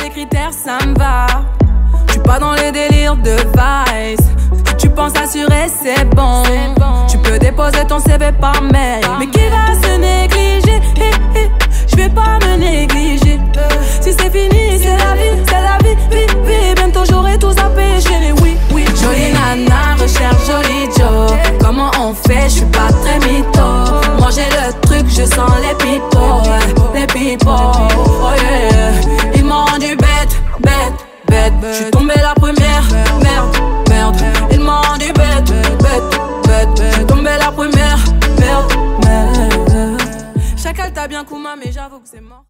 les critères, ça me va. J'suis pas dans les délires de vice. Tu penses assurer, c'est bon. Tu peux déposer ton CV par mail. Mais qui va se négliger? J'vais pas me négliger. Si c'est fini, c'est la vie, c'est la vie, vie. Bientôt j'aurai tout à payer, chérie, oui, oui. Jolie nana, recherche joli Joe. Comment on fait? J'suis pas très mytho. Moi j'ai le truc, je sens les pipeaux. Les pipeaux, oh yeah. Ils m'ont rendu bête, bête, bête. J'suis tombé la première, merde, merde. Ils m'ont rendu bête, bête, bête. J'suis tombé la première, merde, merde. Chacal t'a bien Kouma, mais j'avoue que c'est mort.